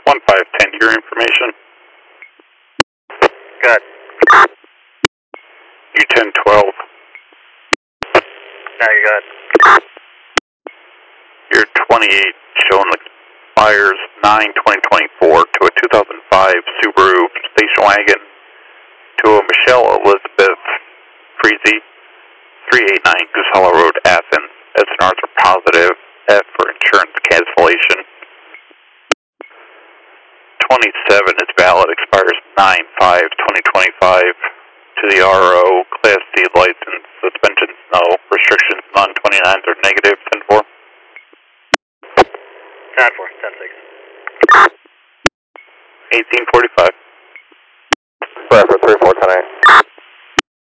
1510, your information. Good. U1012. No, you're good. Your 28 shown expires 9/2024 to a 2005 Subaru station wagon to a Michelle Elizabeth Freezy, 389 Goose Hollow Road, Athens. SNRs are positive. F for insurance cancellation. 27 is valid, expires 9/5/2025 to the RO, Class C license, suspensions no, restrictions none, 29s are negative, 10-4. 10-4, 10-6. 1845.